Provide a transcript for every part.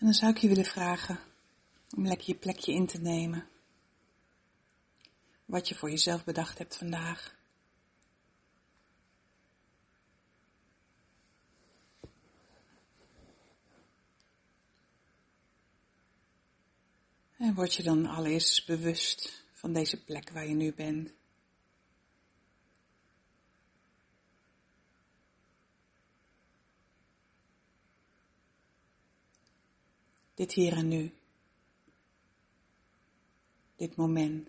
En dan zou ik je willen vragen om lekker je plekje in te nemen. Wat je voor jezelf bedacht hebt vandaag. En word je dan allereerst eens bewust van deze plek waar je nu bent. Dit hier en nu. Dit moment.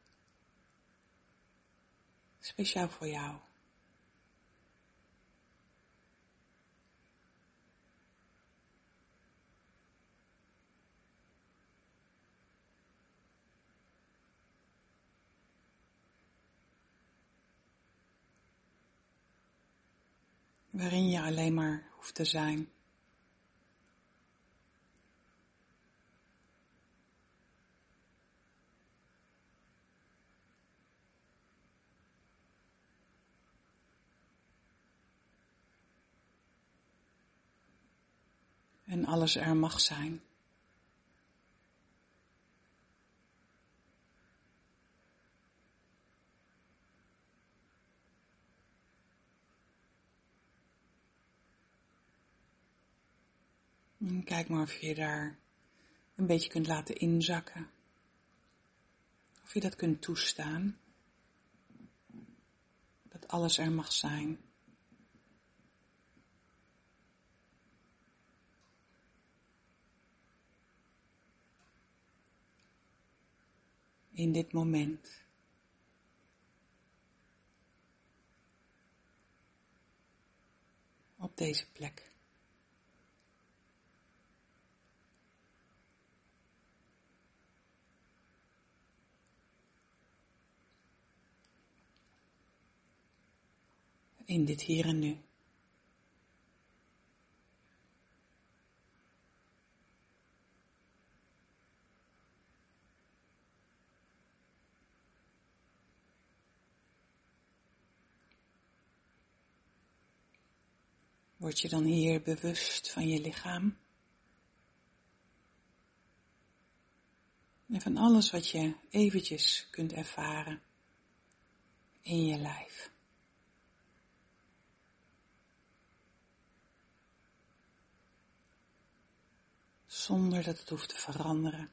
Speciaal voor jou. Waarin je alleen maar hoeft te zijn. En alles er mag zijn. En kijk maar of je daar een beetje kunt laten inzakken. Of je dat kunt toestaan. Dat alles er mag zijn. In dit moment. Op deze plek. In dit hier en nu. Word je dan hier bewust van je lichaam? En van alles wat je eventjes kunt ervaren in je lijf. Zonder dat het hoeft te veranderen.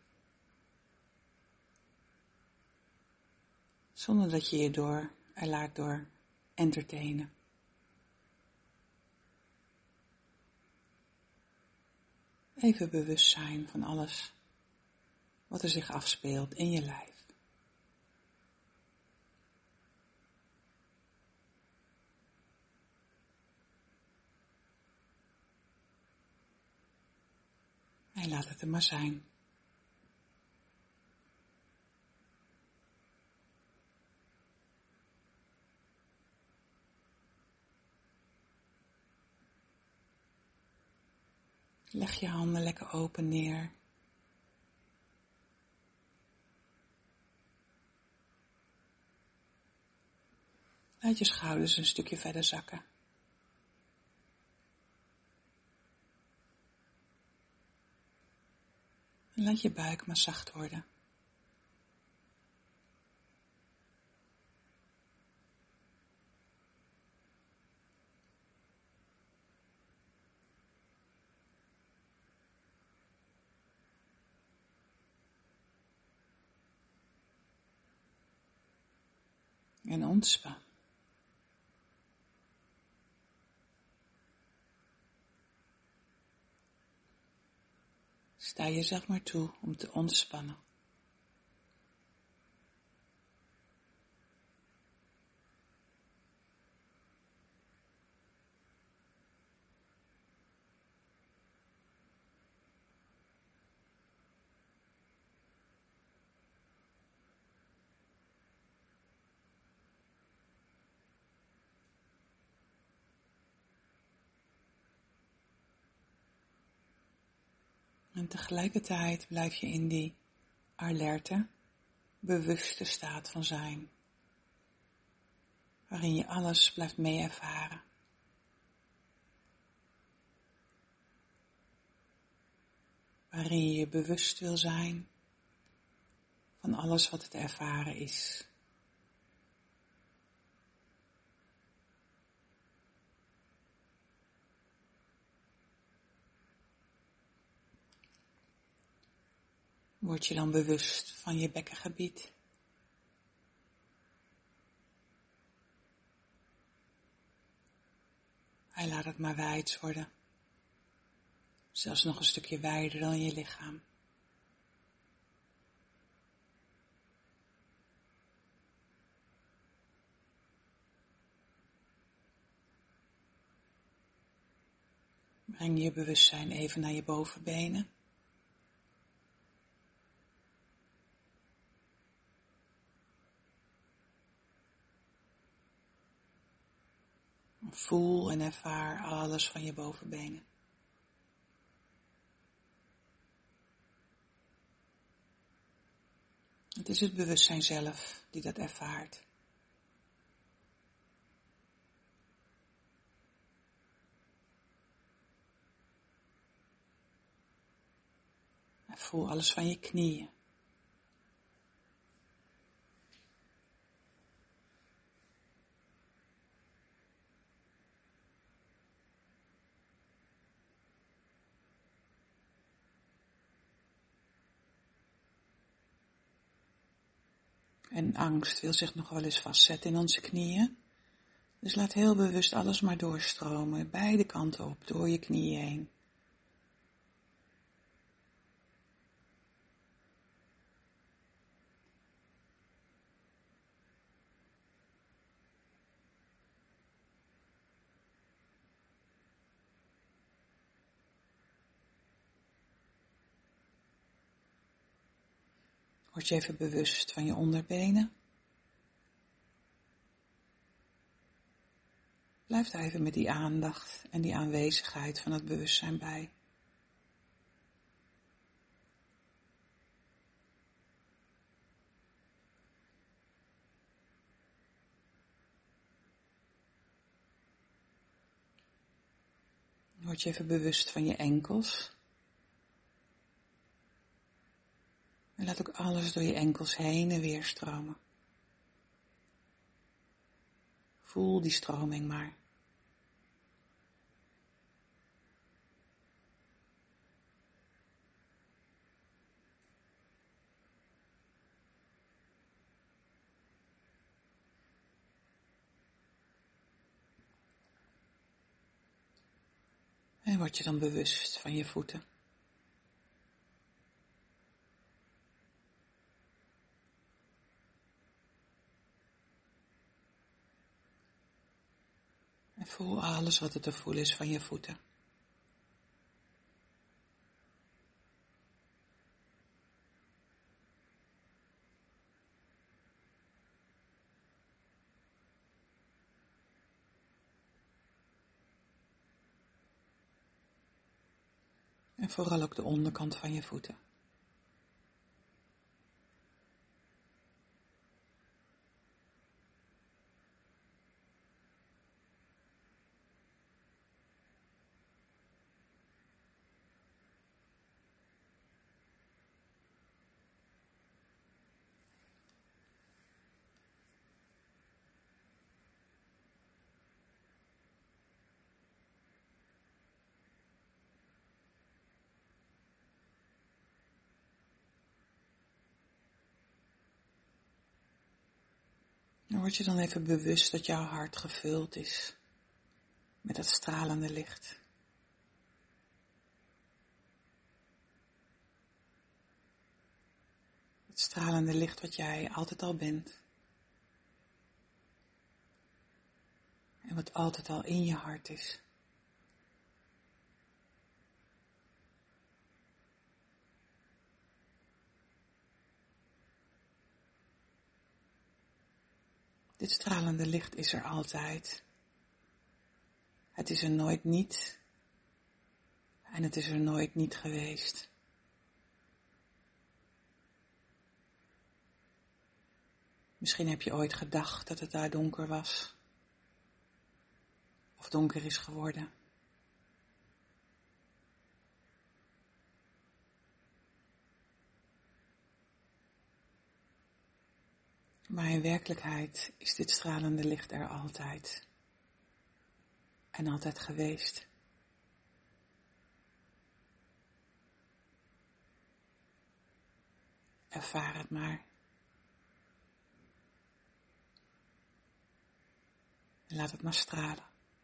Zonder dat je je er laat door entertainen. Even bewust zijn van alles wat er zich afspeelt in je lijf. En laat het er maar zijn. Leg je handen lekker open neer. Laat je schouders een stukje verder zakken. En laat je buik maar zacht worden. En ontspan. Sta jezelf maar toe om te ontspannen. En tegelijkertijd blijf je in die alerte, bewuste staat van zijn. Waarin je alles blijft mee ervaren. waarin je je bewust wil zijn van alles wat het ervaren is. Word je dan bewust van je bekkengebied. Hij laat het maar wijd worden. Zelfs nog een stukje wijder dan je lichaam. Breng je bewustzijn even naar je bovenbenen. Voel en ervaar alles van je bovenbenen. Het is het bewustzijn zelf die dat ervaart. En voel alles van je knieën. En angst wil zich nog wel eens vastzetten in onze knieën. Dus laat heel bewust alles maar doorstromen, beide kanten op, door je knieën heen. Word je even bewust van je onderbenen. Blijf daar even met die aandacht en die aanwezigheid van het bewustzijn bij. Word je even bewust van je enkels. En laat ook alles door je enkels heen en weer stromen. Voel die stroming maar. En word je dan bewust van je voeten. En voel alles wat er te voelen is van je voeten. En vooral ook de onderkant van je voeten. En word je dan even bewust dat jouw hart gevuld is met dat stralende licht. Het stralende licht wat jij altijd al bent. En wat altijd al in je hart is. Dit stralende licht is er altijd. Het is er nooit niet. En het is er nooit niet geweest. Misschien heb je ooit gedacht dat het daar donker was. Of donker is geworden. Maar in werkelijkheid is dit stralende licht er altijd. En altijd geweest. Ervaar het maar. En laat het maar stralen.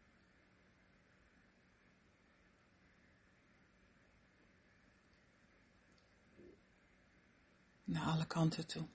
Naar alle kanten toe.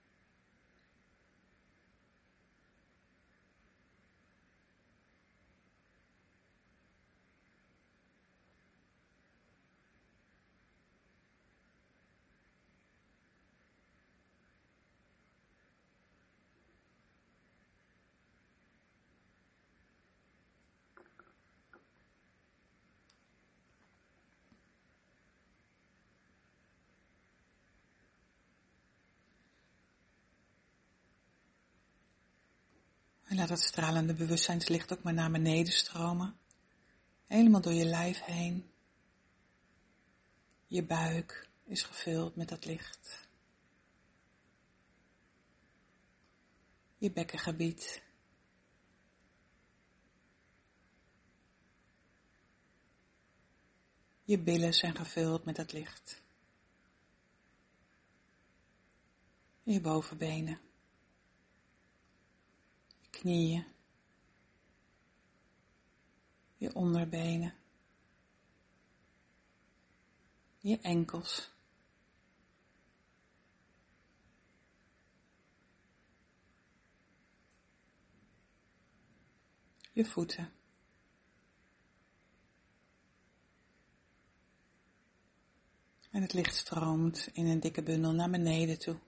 En laat het stralende bewustzijnslicht ook maar naar beneden stromen. Helemaal door je lijf heen. Je buik is gevuld met dat licht. Je bekkengebied. Je billen zijn gevuld met dat licht. Je bovenbenen. Je knieën. Je onderbenen. Je enkels. Je voeten. En het licht stroomt in een dikke bundel naar beneden toe.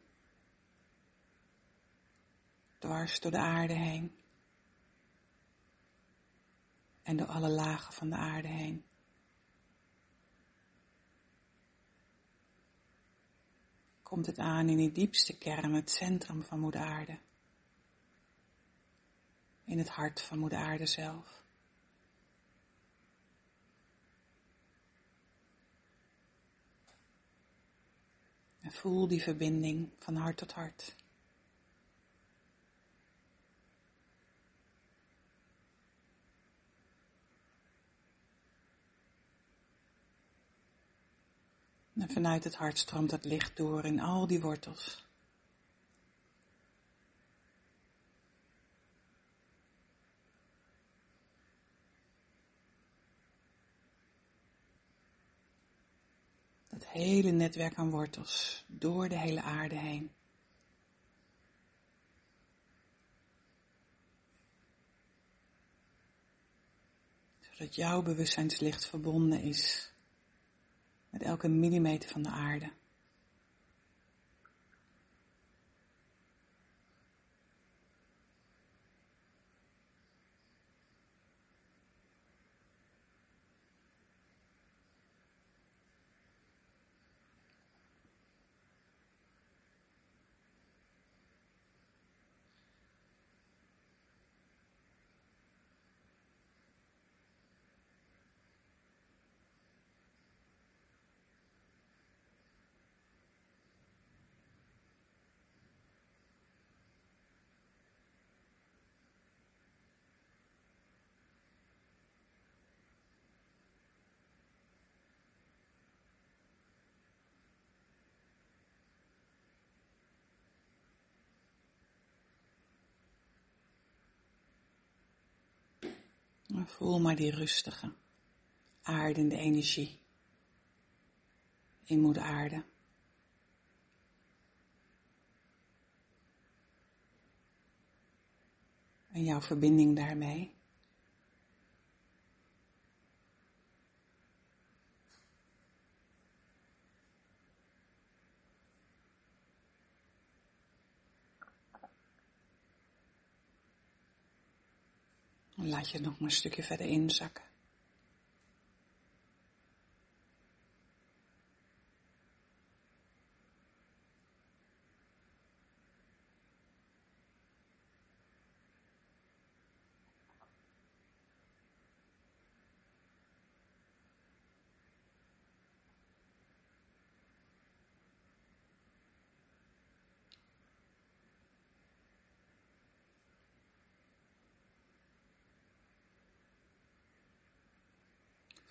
Dwars door de aarde heen. En door alle lagen van de aarde heen. Komt het aan in die diepste kern, het centrum van Moeder Aarde. In het hart van Moeder Aarde zelf. En voel die verbinding van hart tot hart. En vanuit het hart stroomt dat licht door in al die wortels. Dat hele netwerk aan wortels door de hele aarde heen. Zodat jouw bewustzijnslicht verbonden is met elke millimeter van de aarde. En voel maar die rustige, aardende energie in Moeder Aarde. En jouw verbinding daarmee. En laat je nog maar een stukje verder inzakken.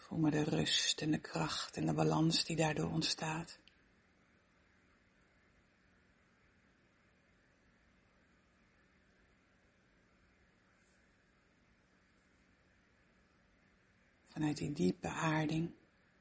Voel maar de rust en de kracht en de balans die daardoor ontstaat. Vanuit die diepe aarding.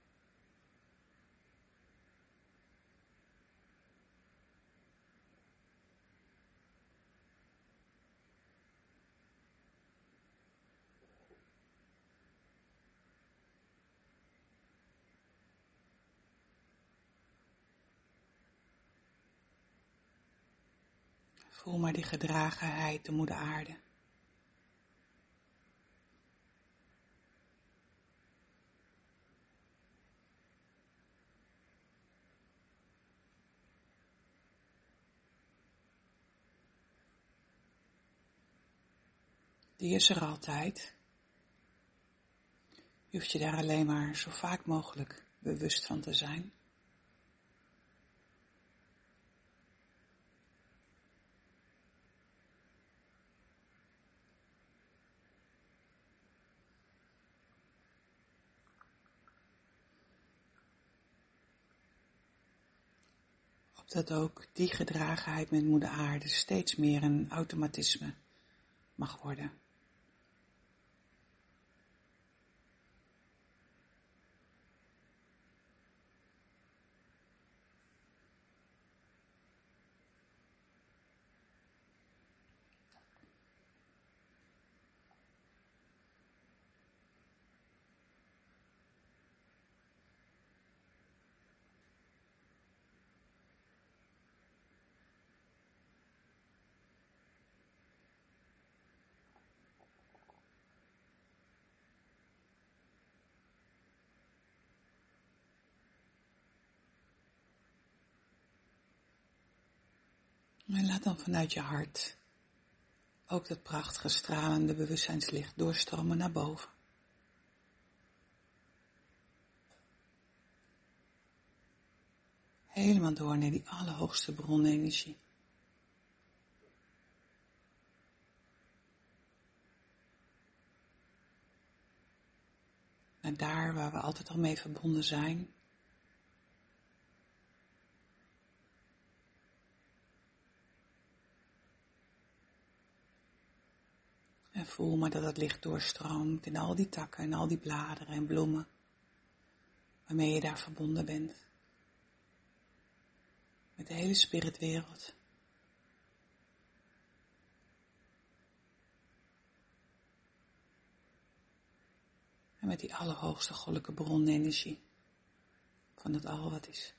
Voel maar die gedragenheid, de moeder aarde. Die is er altijd. Je hoeft je daar alleen maar zo vaak mogelijk bewust van te zijn. Opdat ook die gedragenheid met moeder aarde steeds meer een automatisme mag worden. En laat dan vanuit je hart ook dat prachtige stralende bewustzijnslicht doorstromen naar boven. Helemaal door naar die allerhoogste bronenergie. Naar daar waar we altijd al mee verbonden zijn. En voel maar dat het licht doorstroomt in al die takken en al die bladeren en bloemen waarmee je daar verbonden bent. Met de hele spiritwereld. En met die allerhoogste goddelijke bronenergie van het al wat is.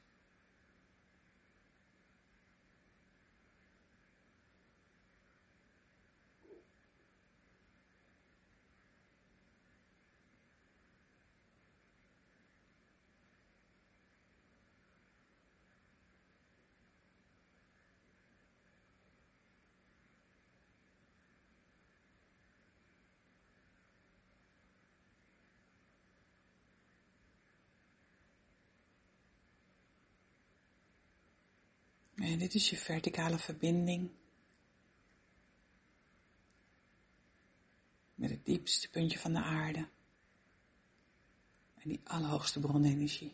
En dit is je verticale verbinding met het diepste puntje van de aarde en die allerhoogste bronenergie.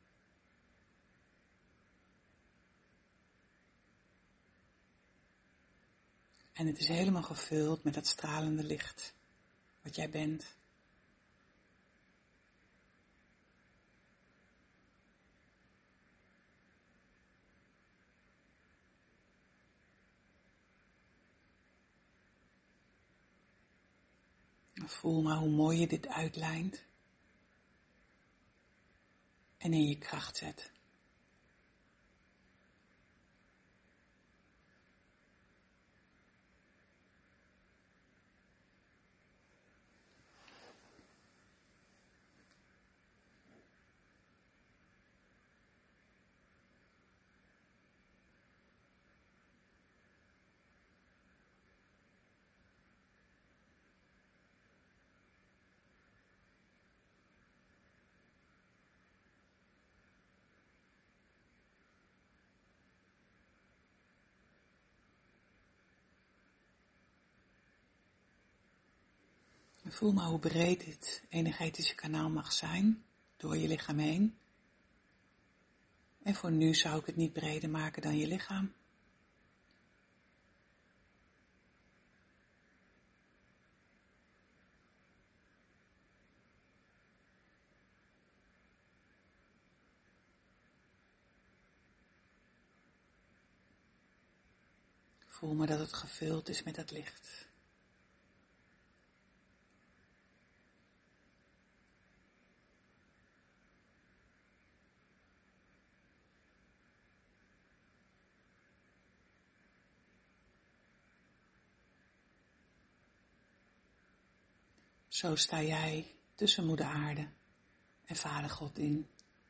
En het is helemaal gevuld met dat stralende licht wat jij bent. Voel maar hoe mooi je dit uitlijnt en in je kracht zet. En voel maar hoe breed dit energetische kanaal mag zijn. door je lichaam heen. En voor nu zou ik het niet breder maken dan je lichaam. Voel maar dat het gevuld is met dat licht. Zo sta jij tussen Moeder Aarde en Vader God in.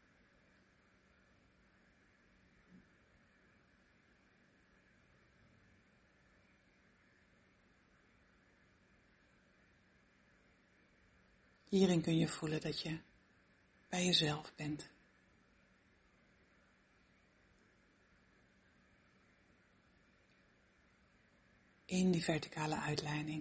Hierin kun je voelen dat je bij jezelf bent. In die verticale uitleiding.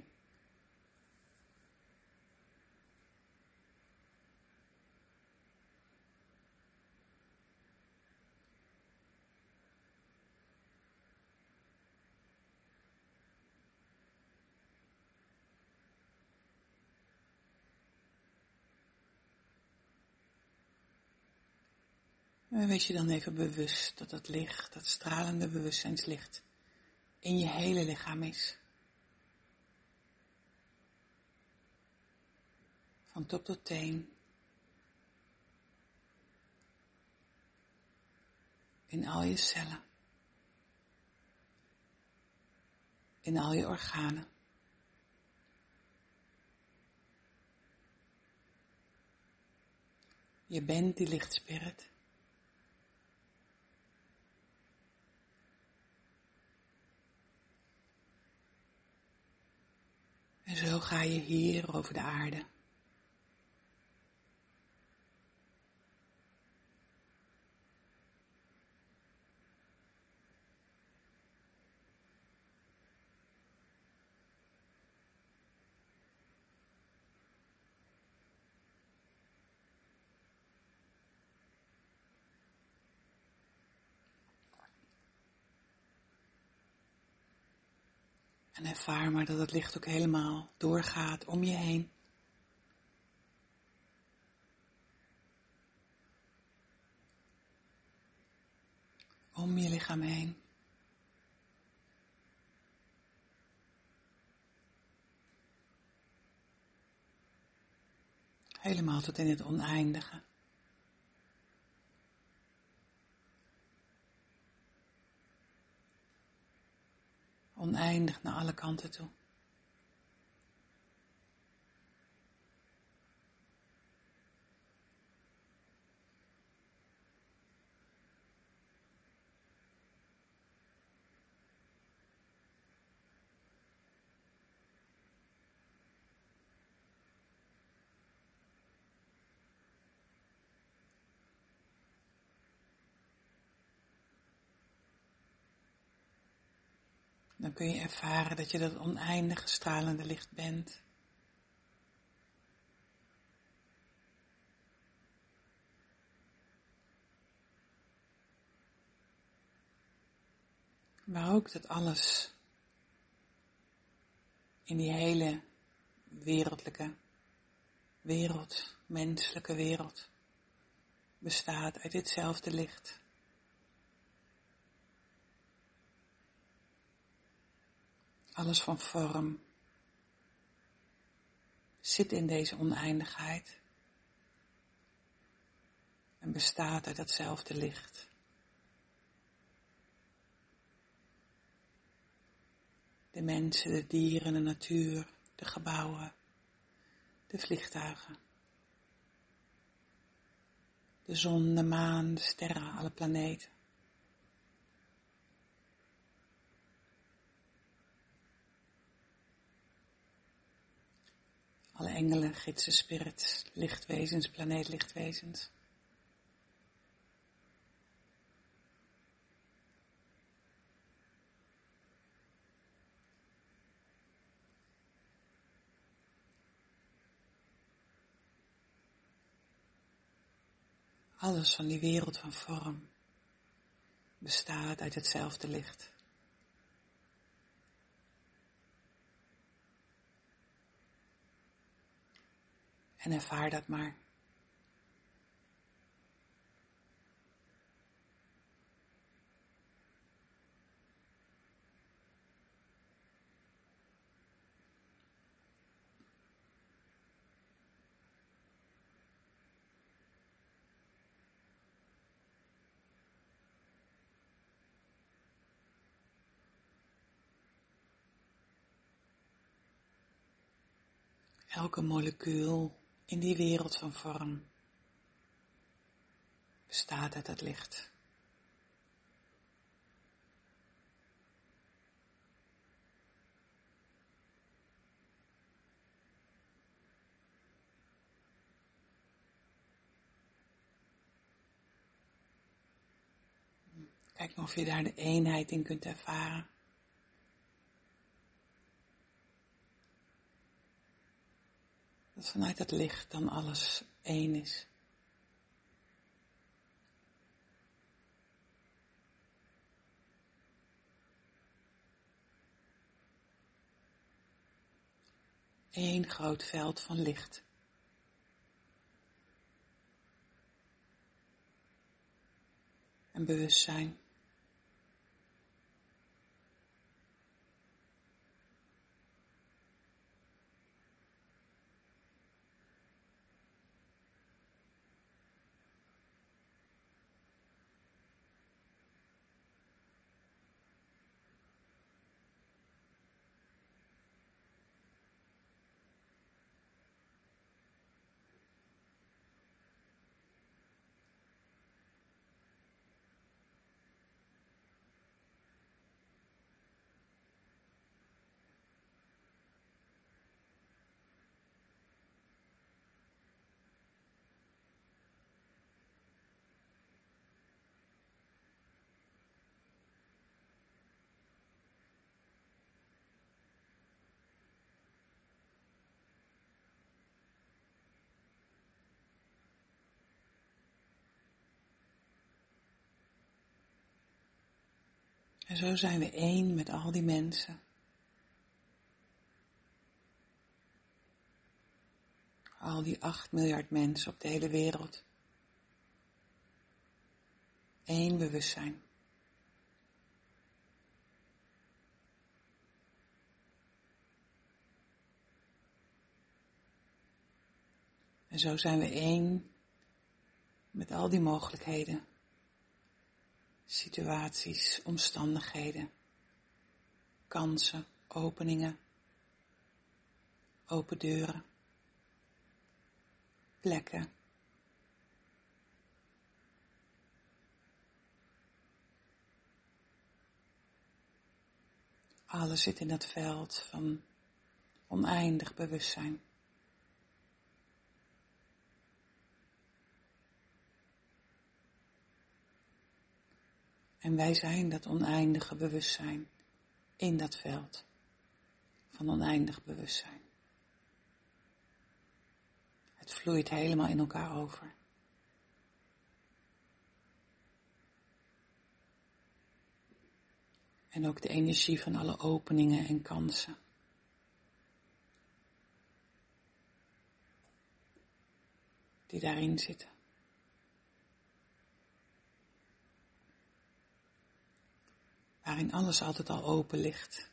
En wees je dan even bewust dat dat licht, dat stralende bewustzijnslicht, in je hele lichaam is. Van top tot teen. In al je cellen. In al je organen. Je bent die lichtspirit. En zo ga je hier over de aarde. En ervaar maar dat het licht ook helemaal doorgaat om je heen. Om je lichaam heen. Helemaal tot in het oneindige. Oneindig naar alle kanten toe. Dan kun je ervaren dat je dat oneindige stralende licht bent. Maar ook dat alles in die hele wereldlijke wereld, menselijke wereld, bestaat uit ditzelfde licht. Alles van vorm zit in deze oneindigheid en bestaat uit datzelfde licht. De mensen, de dieren, de natuur, de gebouwen, de vliegtuigen, de zon, de maan, de sterren, alle planeten. Alle engelen, gidsen, spirits, lichtwezens, planeetlichtwezens. Alles van die wereld van vorm bestaat uit hetzelfde licht. En ervaar dat maar. Elke molecuul in die wereld van vorm bestaat uit dat licht. Kijk maar of je daar de eenheid in kunt ervaren. Dat vanuit het licht dan alles één is. Eén groot veld van licht. En bewustzijn. En zo zijn we één met al die mensen. Al die 8 miljard mensen op de hele wereld. Eén bewustzijn. En zo zijn we één met al die mogelijkheden, situaties, omstandigheden, kansen, openingen, open deuren, plekken. Alles zit in dat veld van oneindig bewustzijn. En wij zijn dat oneindige bewustzijn in dat veld van oneindig bewustzijn. Het vloeit helemaal in elkaar over. En ook de energie van alle openingen en kansen. Die daarin zitten. Waarin alles altijd al open ligt.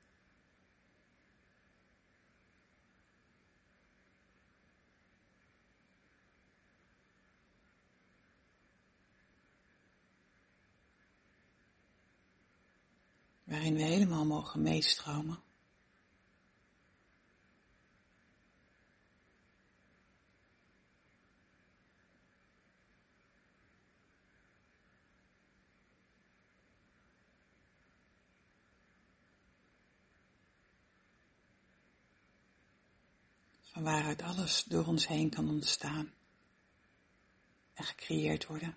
Waarin we helemaal mogen meestromen. Van waaruit alles door ons heen kan ontstaan en gecreëerd worden.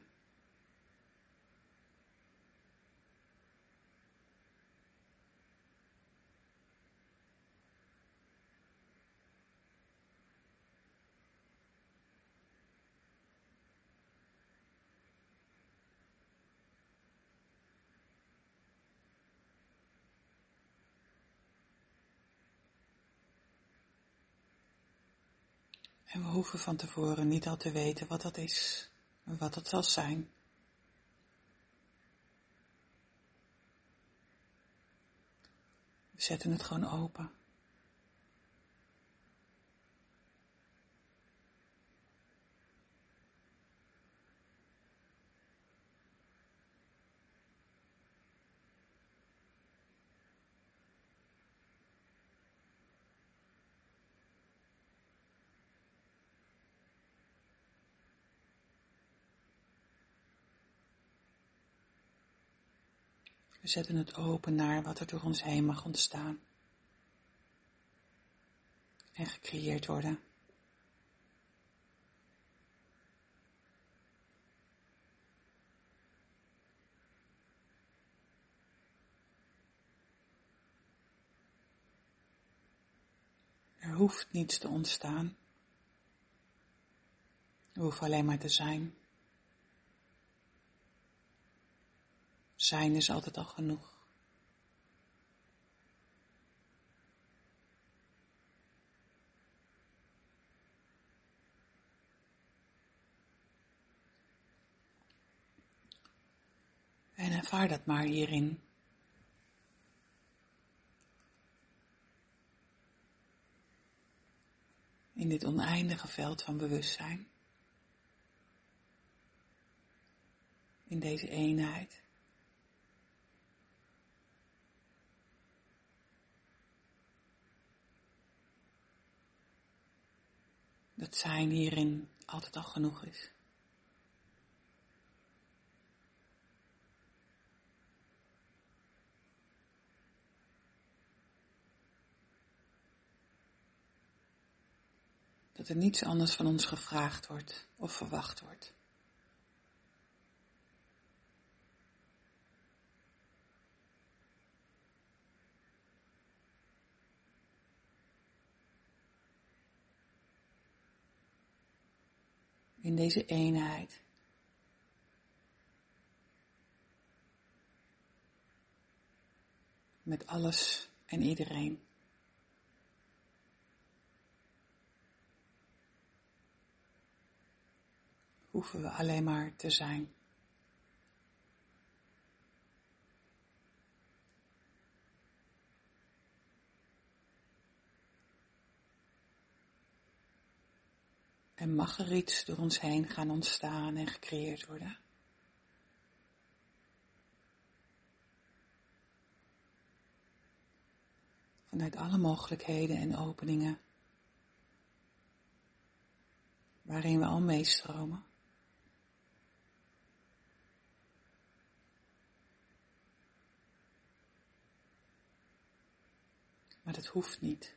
En we hoeven van tevoren niet al te weten wat dat is en wat het zal zijn. We zetten het gewoon open. We zetten het open naar wat er door ons heen mag ontstaan en gecreëerd worden. Er hoeft niets te ontstaan. We hoeven alleen maar te zijn. Zijn is altijd al genoeg. En ervaar dat maar hierin. In dit oneindige veld van bewustzijn. In deze eenheid. Dat zijn hierin altijd al genoeg is. Dat er niets anders van ons gevraagd wordt of verwacht wordt. In deze eenheid. Met alles en iedereen. Hoeven we alleen maar te zijn. En mag er iets door ons heen gaan ontstaan en gecreëerd worden. Vanuit alle mogelijkheden en openingen. Waarin we al meestromen. Maar dat hoeft niet.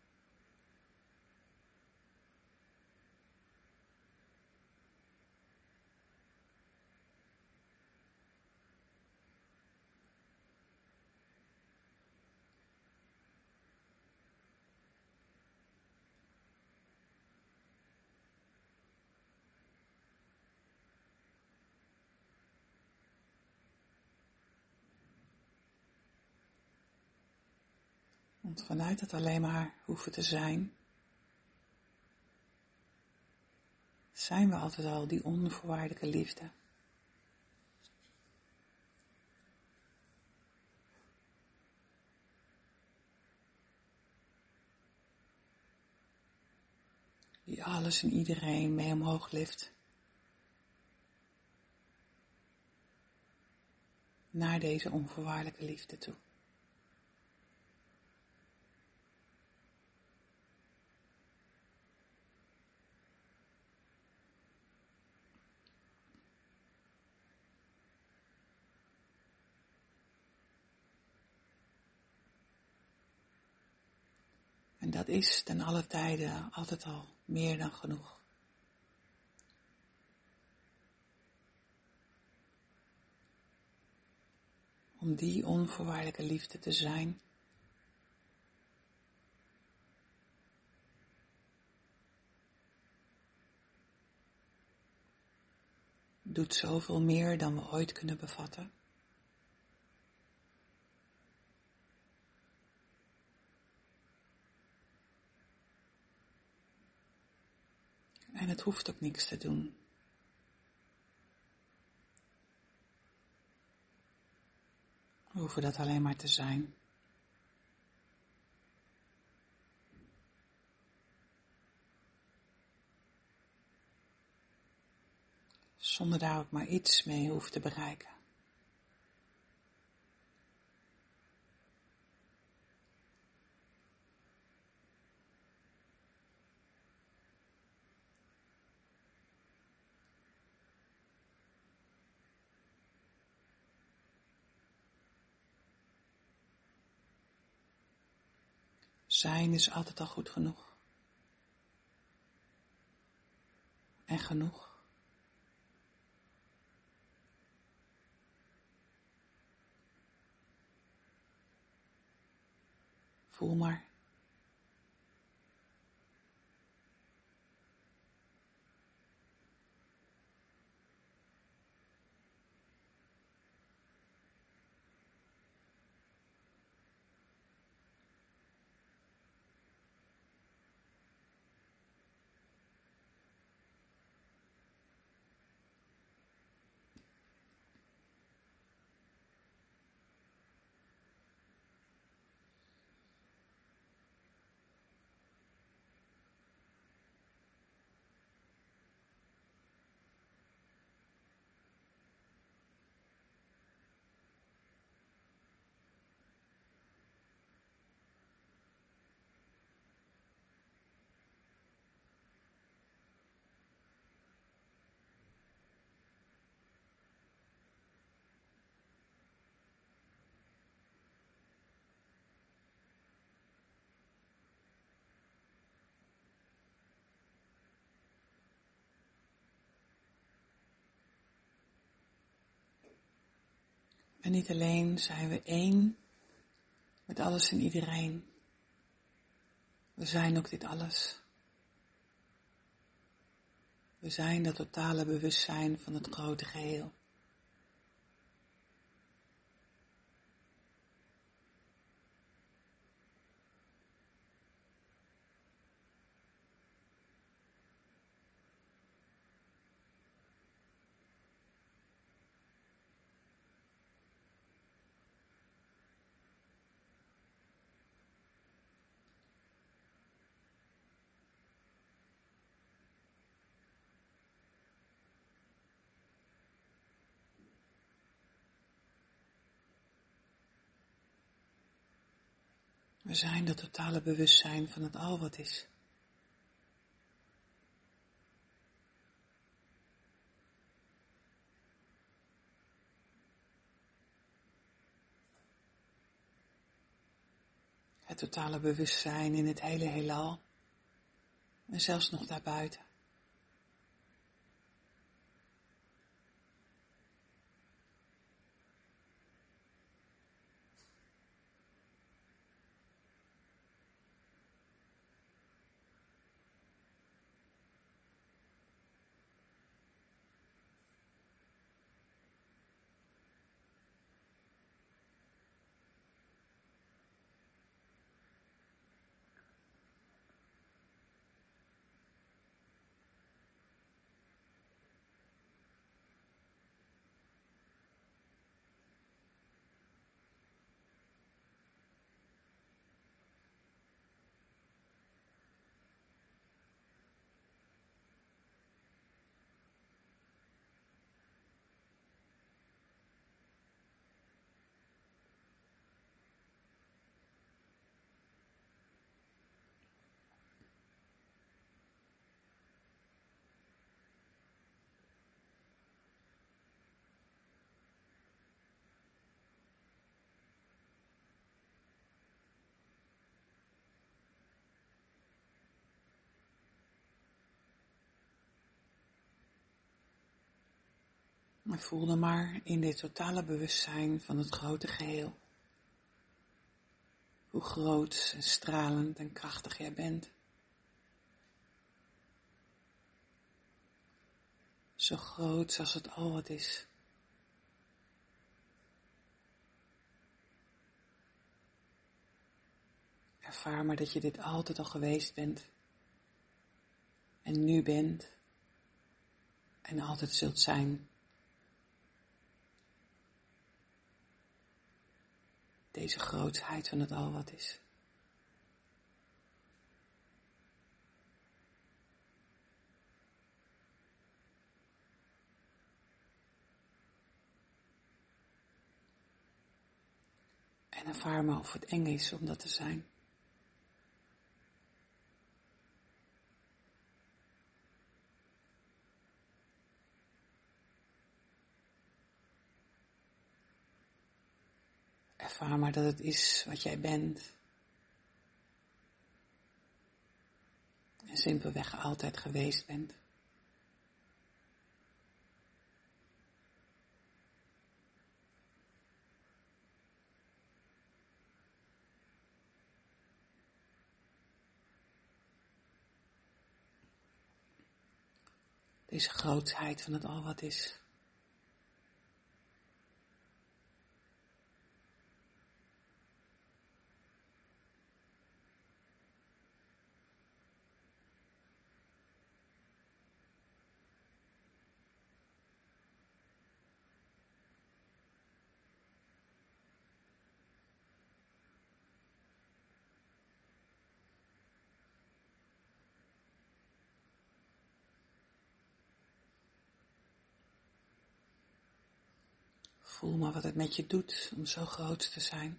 Want vanuit het alleen maar hoeven te zijn, zijn we altijd al die onvoorwaardelijke liefde. Die alles en iedereen mee omhoog lift. Naar deze onvoorwaardelijke liefde toe. En dat is ten alle tijden altijd al meer dan genoeg. Om die onvoorwaardelijke liefde te zijn. Doet zoveel meer dan we ooit kunnen bevatten. het hoeft ook niks te doen. We hoeven dat alleen maar te zijn. Zonder daar ook maar iets mee hoeven te bereiken. Zijn is altijd al goed genoeg. En genoeg. Voel maar. En niet alleen zijn we één met alles en iedereen. We zijn ook dit alles. We zijn dat totale bewustzijn van het grote geheel. We zijn dat totale bewustzijn van het al wat is. Het totale bewustzijn in het hele heelal. En zelfs nog daarbuiten. Maar voel dan maar in dit totale bewustzijn van het grote geheel. Hoe groot en stralend en krachtig jij bent. Zo groot als het al wat is. Ervaar maar dat je dit altijd al geweest bent. En nu bent. en altijd zult zijn. Deze grootheid van het al wat is. En ervaar maar of het eng is om dat te zijn. Ervaar maar dat het is wat jij bent. En simpelweg altijd geweest bent. Deze grootheid van het al wat is. Voel maar wat het met je doet om zo groot te zijn.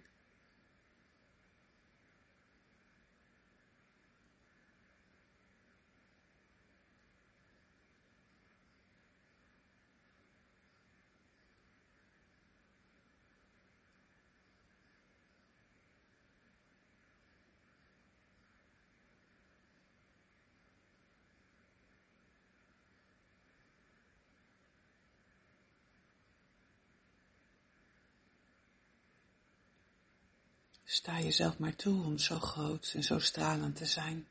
Sta jezelf maar toe om zo groot en zo stralend te zijn.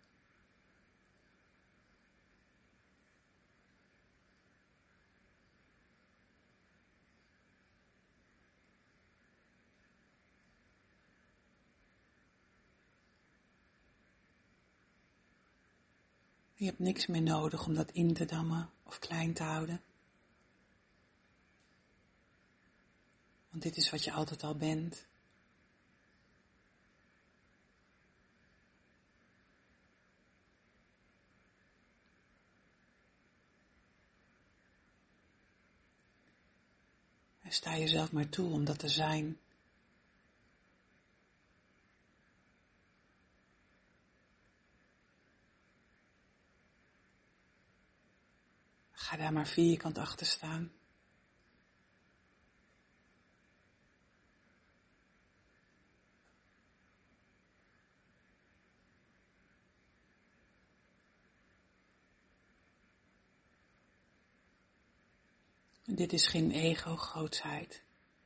Je hebt niks meer nodig om dat in te dammen of klein te houden. Want dit is wat je altijd al bent. En sta jezelf maar toe om dat te zijn. Ga daar maar vierkant achter staan. En dit is geen ego-grootheid.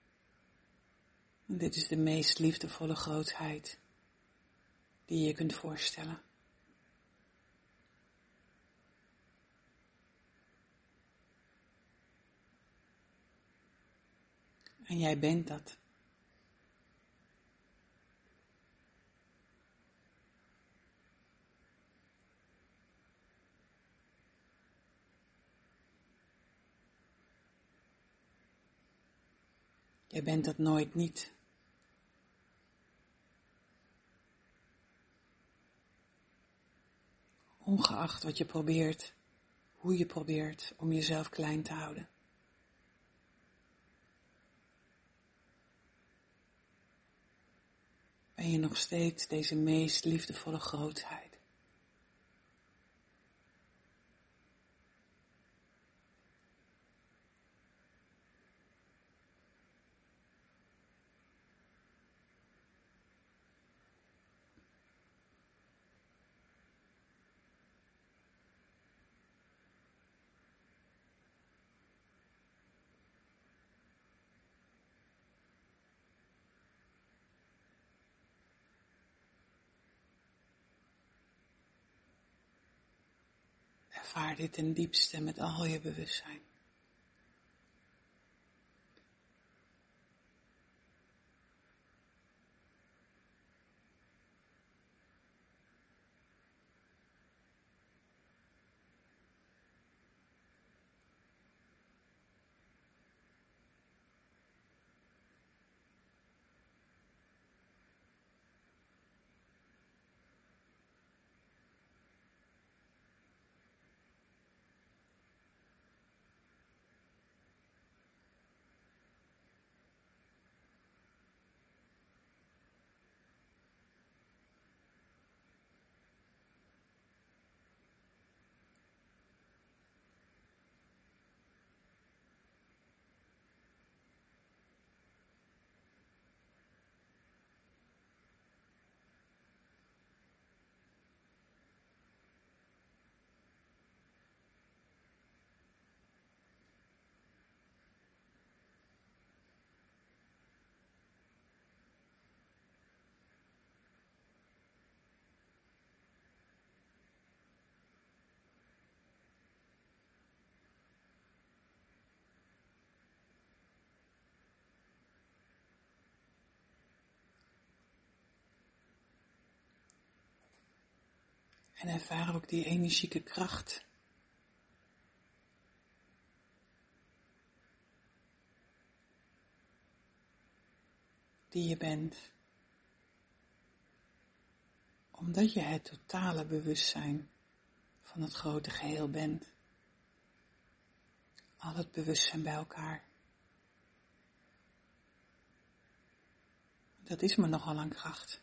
En dit is de meest liefdevolle grootheid die je kunt voorstellen. En jij bent dat. Jij bent dat nooit niet. Ongeacht wat je probeert, hoe je probeert om jezelf klein te houden. Ben je nog steeds deze meest liefdevolle grootheid. Ervaar dit ten diepste met al je bewustzijn. En ervaar ook die energieke kracht. Die je bent. Omdat je het totale bewustzijn van het grote geheel bent. Al het bewustzijn bij elkaar. Dat is me nogal aan kracht.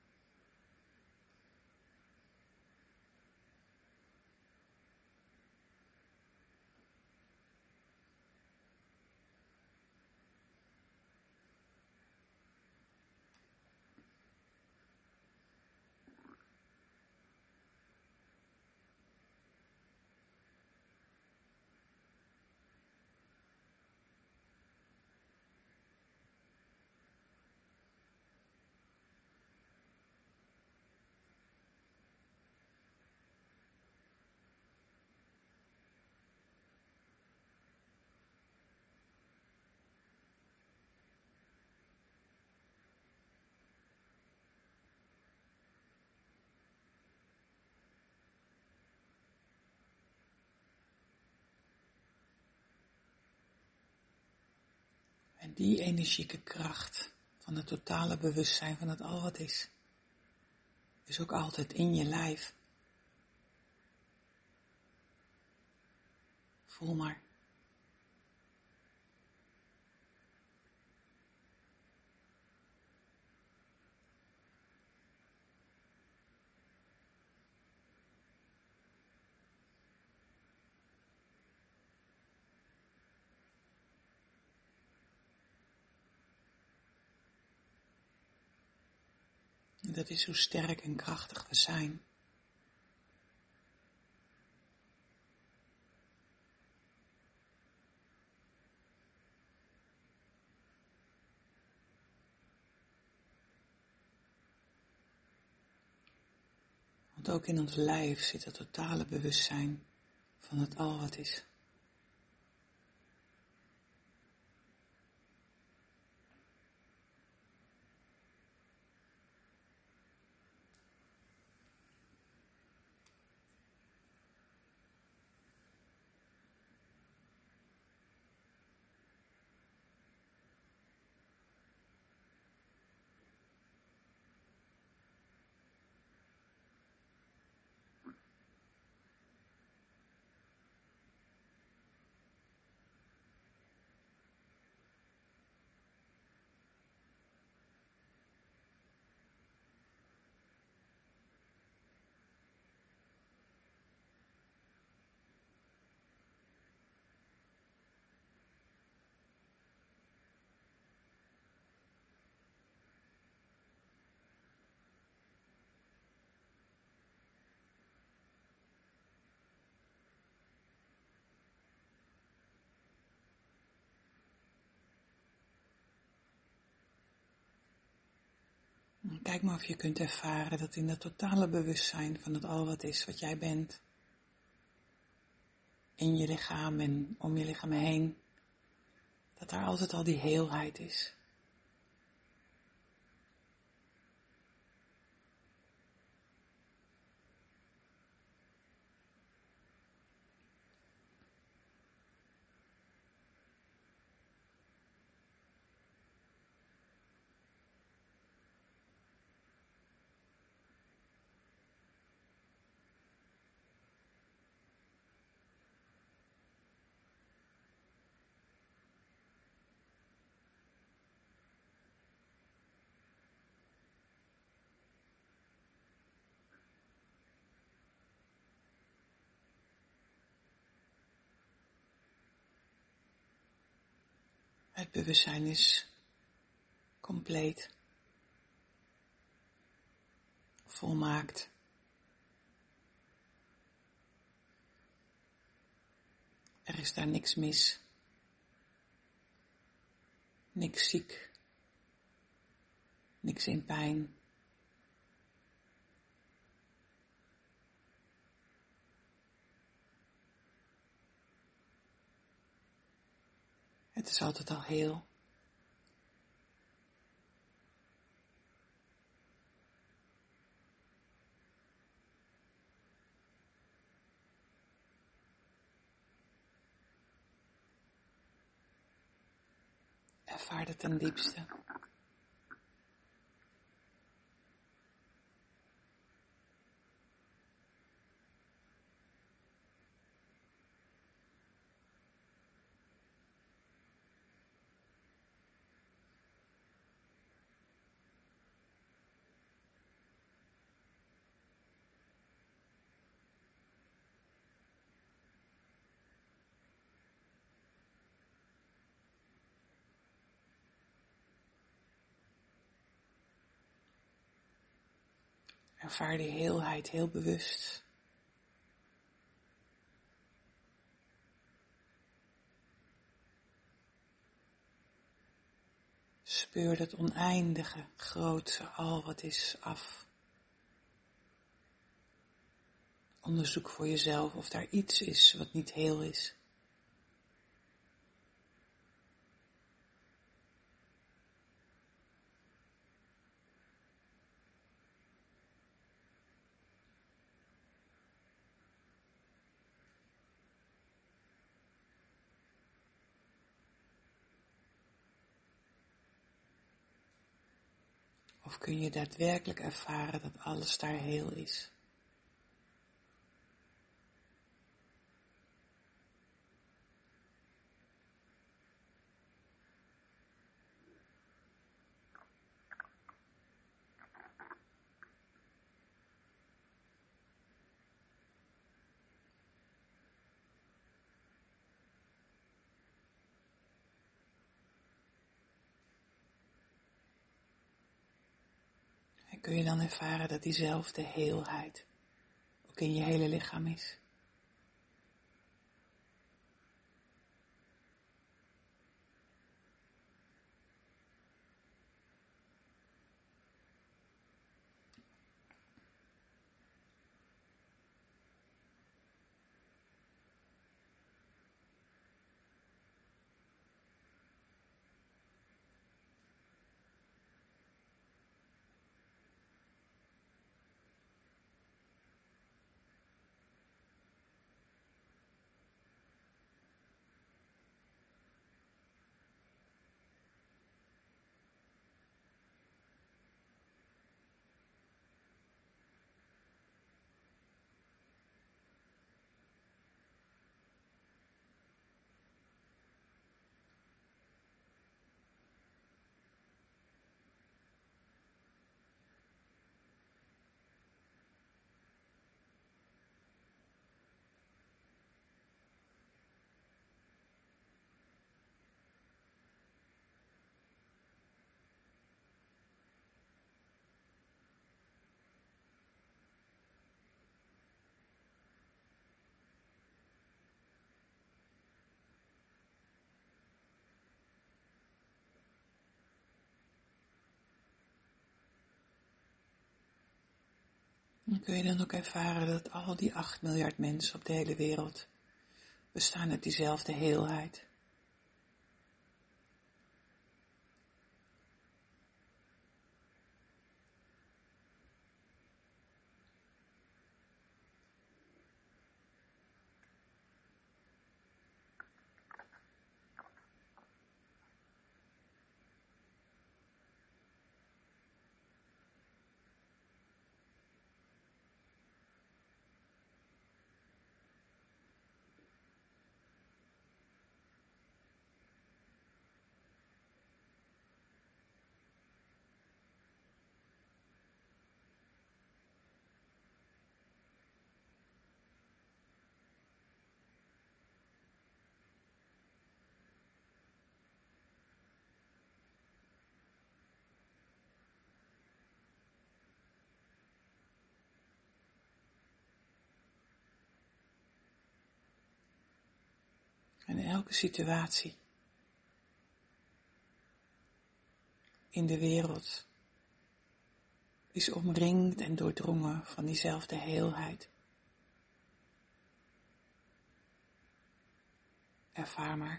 En die energieke kracht van het totale bewustzijn van het al wat is ook altijd in je lijf. Voel maar. En dat is hoe sterk en krachtig we zijn. Want ook in ons lijf zit het totale bewustzijn van het al wat is. En kijk maar of je kunt ervaren dat in dat totale bewustzijn van het al wat is, wat jij bent, in je lichaam en om je lichaam heen, dat daar altijd al die heelheid is. Het bewustzijn is compleet, volmaakt. Er is daar niks mis, niks ziek, niks in pijn. Het is altijd al heel. Ervaar het ten diepste. Ervaar die heelheid heel bewust. Speur dat oneindige, grootse, al wat is af. Onderzoek voor jezelf of daar iets is wat niet heel is. Of kun je daadwerkelijk ervaren dat alles daar heel is? En kun je dan ervaren dat diezelfde heelheid ook in je hele lichaam is? En kun je dan ook ervaren dat al die 8 miljard mensen op de hele wereld bestaan uit diezelfde heelheid? En elke situatie in de wereld is omringd en doordrongen van diezelfde heelheid. Ervaar maar.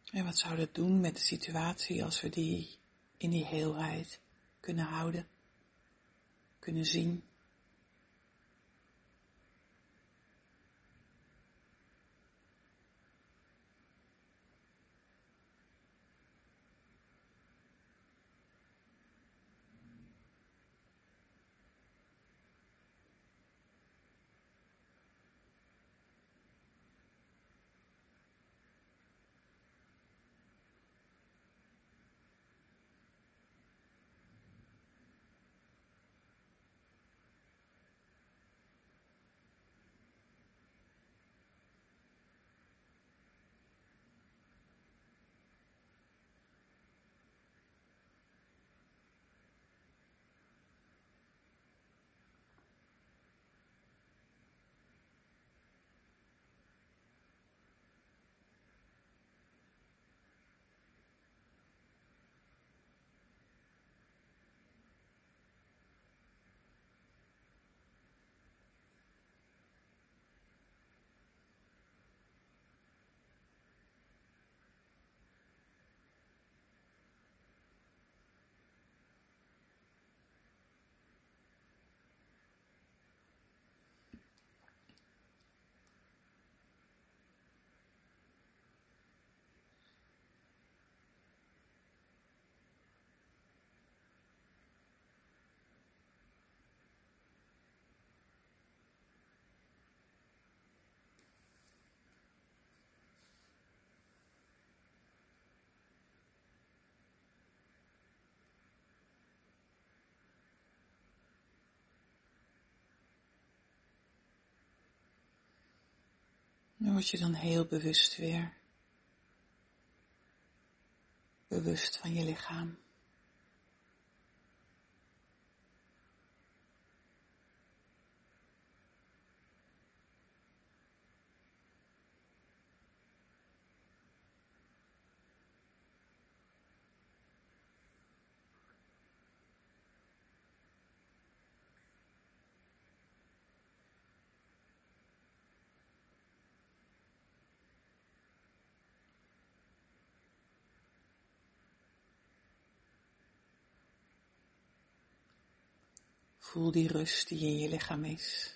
En wat zou dat doen met de situatie als we die in die heelheid kunnen houden, kunnen zien? Dan word je dan heel bewust weer. Bewust van je lichaam. Voel die rust die in je lichaam is.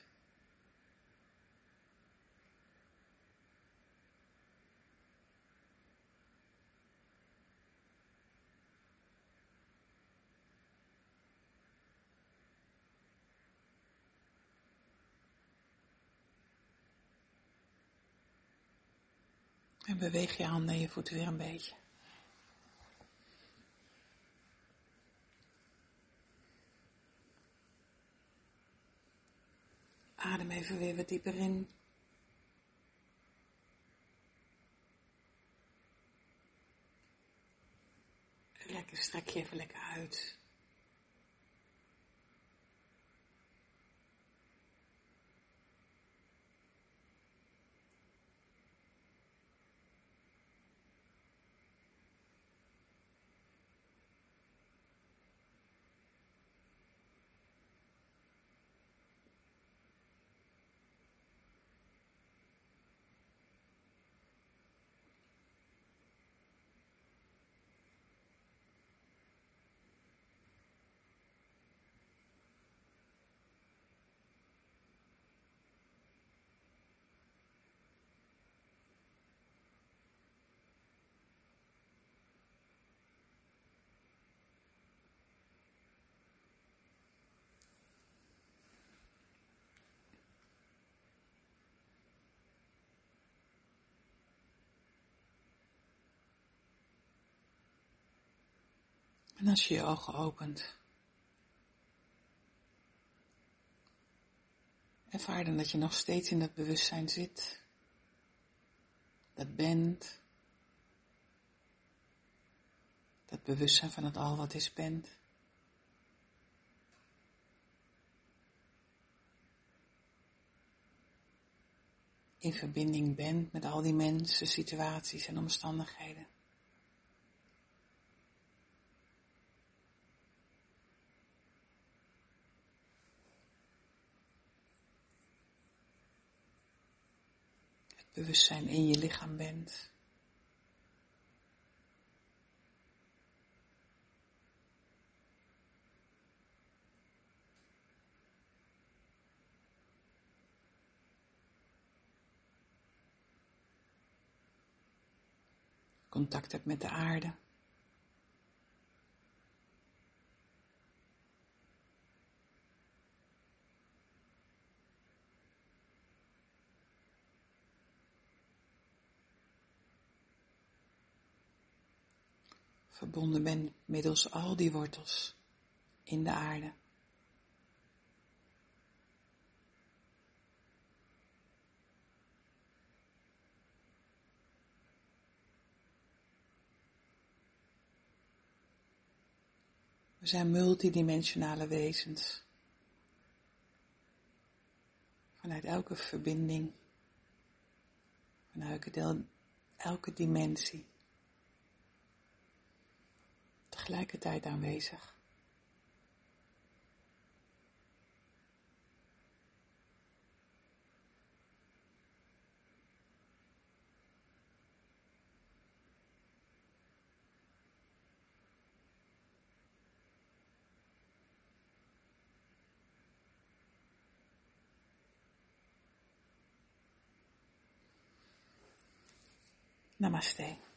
En beweeg je handen en je voeten weer een beetje. Adem even weer wat dieper in. Lekker, strek je even lekker uit. En als je je ogen opent, ervaar dan dat je nog steeds in dat bewustzijn zit. Dat bent. Dat bewustzijn van het al wat is bent. In verbinding bent met al die mensen, situaties en omstandigheden. Het bewustzijn in je lichaam bent. contact hebt met de aarde. Verbonden bent middels al die wortels in de aarde. We zijn multidimensionale wezens. Vanuit elke verbinding, vanuit elke dimensie. Tegelijkertijd aanwezig. Namaste.